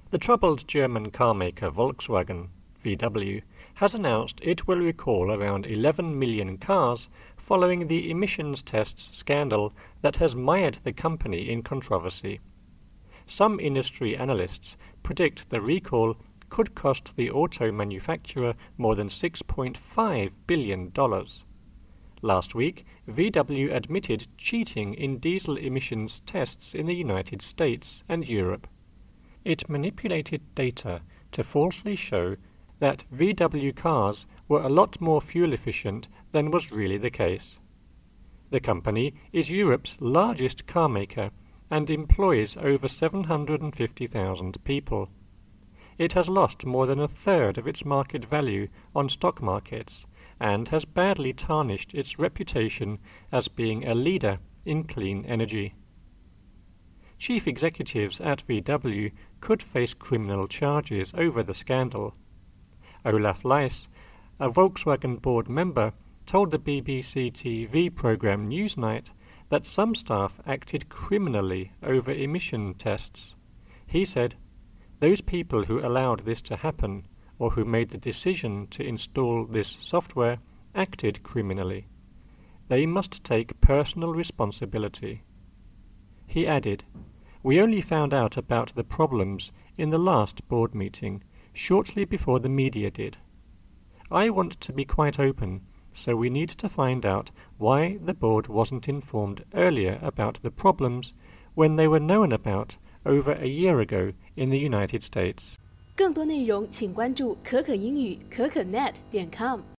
The troubled German carmaker Volkswagen, VW, has announced it will recall around 11 million cars following the emissions tests scandal that has mired the company in controversy. Some industry analysts predict the recall could cost the auto manufacturer more than $6.5 billion. Last week, VW admitted cheating in diesel emissions tests in the United States and Europe. It manipulated data to falsely show that VW cars were a lot more fuel efficient than was really the case. The company is Europe's largest carmaker and employs over 750,000 people. It has lost more than a third of its market value on stock markets and has badly tarnished its reputation as being a leader in clean energy. Chief executives at VW could face criminal charges over the scandal. Olaf Leis, a Volkswagen board member, told the BBC TV programme Newsnight that some staff acted criminally over emission tests. He said, "Those people who allowed this to happen, or who made the decision to install this software, acted criminally. They must take personal responsibility." He added, "We only found out about the problems in the last board meeting, shortly before the media did. I want to be quite open, so we need to find out why the board wasn't informed earlier about the problems when they were known about over a year ago in the United States." 更多内容请关注可可英语可可net.com。